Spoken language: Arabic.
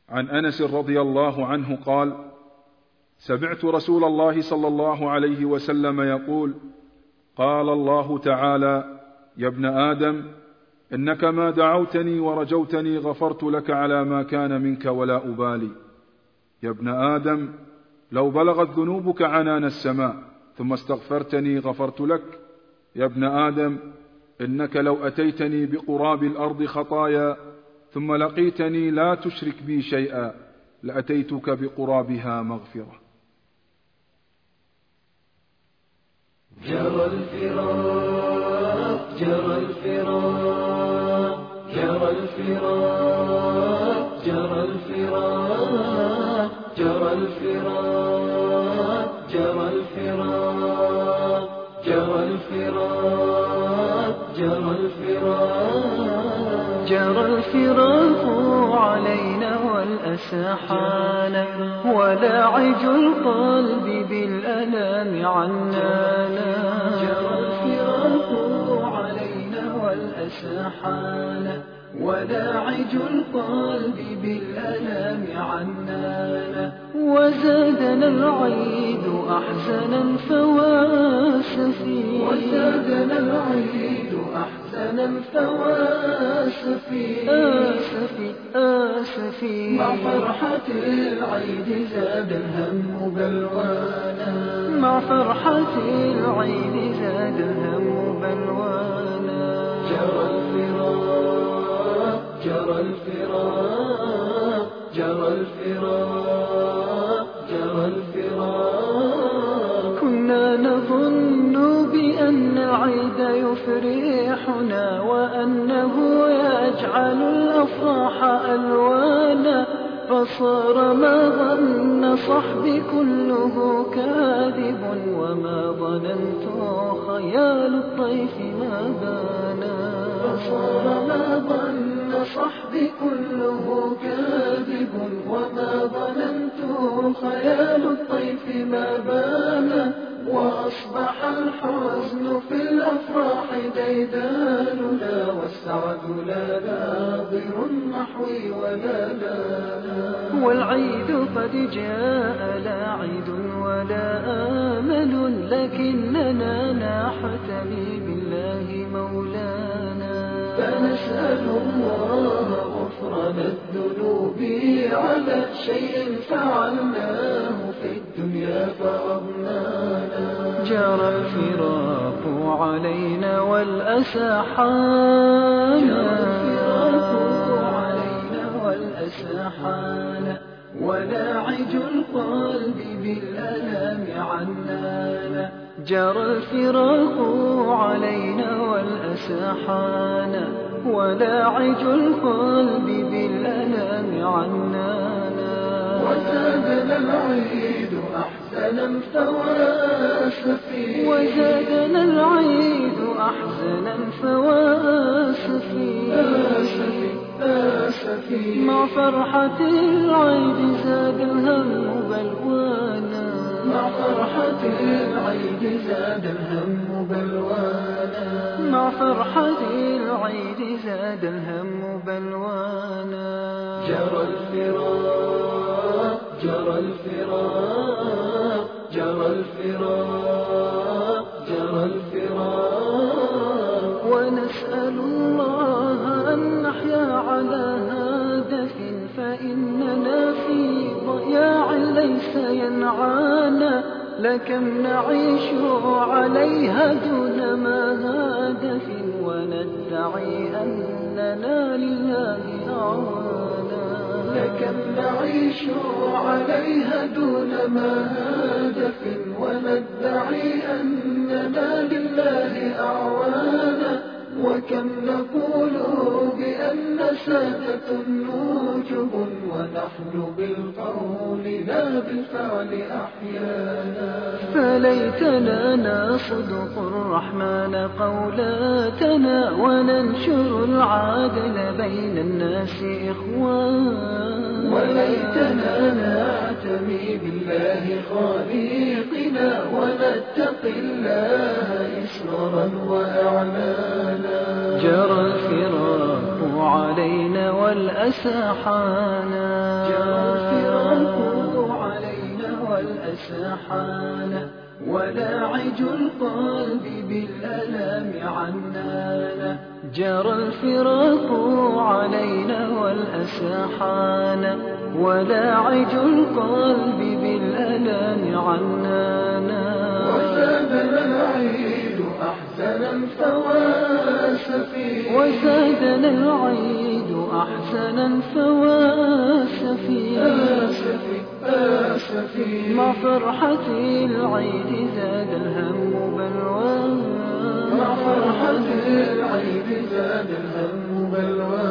عن أنس رضي الله عنه قال: سمعت رسول الله صلى الله عليه وسلم يقول: قال الله تعالى: يا ابن آدم، إنك ما دعوتني ورجوتني غفرت لك على ما كان منك ولا أبالي. يا ابن آدم، لو بلغت ذنوبك عنان السماء ثم استغفرتني غفرت لك. يا ابن آدم، إنك لو أتيتني بقراب الأرض خطايا ثم لقيتني لا تشرك بي شيئا لأتيتك بقرابها مغفرة. جرى الفراق جرى الفراق جرى الفراق جرى الفراق جرى الفراق جرى الفراق جرى الفراق جرى الفراق جرى الفراق علينا والأسى حانا ولاعج القلب بالألام عنانا. جرى الفراق علينا والأسى حانا ولاعج القلب بالألام عنانا. وزادنا العيد أحزنا فواسفي وزادنا العيد أحزنا فواسفي آسفي مع فرحة العيد زاد الهم بلوانا. مع فرحة العيد زاد الهم بلوانا. جرى الفراق جرى الفراق جرى الفراق جرى الفراق. كنا نظن بأن عيد يفرحنا وأنه يجعل الأفراح ألوانا. فصار ما ظن صحبي كله كاذب وما ظننت خيال الطيف ما بانا. فصار ما ظن صحبي كله كاذب وما ظننت خيال الطيف ما بانا. وأصبح الحزن في الأفراح ديداننا والسعد لا ناظر نحوي ولا لانا. والعيد قد جاء لا عيد ولا آمل لكننا نحتمي بالله مولانا. فنسأل الله غفران الذنوب على شيء فعلناه في الدنيا فأغنانا. جرى الفراق علينا والأسى حانا. جرى الفراق علينا والأسى حانا ولاعج القلب بالألام عنانا. جرى الفراق علينا والأسى حانا ولاعج القلب بالألام عنانا. وزادنا العيد أحزنا فواسفي وزادنا العيد أحزنا فواسفي آسفي مع فرحة العيد زاد الهم بلوانا. مع فرحة العيد زاد الهم بلوانا. مع فرحة العيد زاد الهم بلوانا. جرى الفراق جرى الفراق جرى الفراق جرى الفراق. ونسأل الله أن نحيا على هدف فإننا في ضياع ليس ينعانا. لكم نعيش عليها دون ما هدف وندعي أننا لله أعوانا. لكم نعيش عليها دون ما هدف وندعي أننا لله أعوانا. وكم نقول بأن سادة نوجب ونحن بالقول لا بالفعل أحيانا. فليتنا نصدق الرحمن قولاتنا وننشر العدل بين الناس إخوانا. وليتنا نعتمي بالله خالقنا ونتقي الله إسرارا وأعلانا. جرى الفراق علينا والأسى حانا. والأسى حان ولاعج القلب بالألام عنانا جرى الفراق علينا والأسى حان ولاعج القلب بالألام عنانا وزادنا العيد أحزنا فواسفي وزادنا العيد أحزنا فواسفي آسفي مع فرحة العيد زاد الهم بلوى مع فرحة العيد زاد الهم بلوى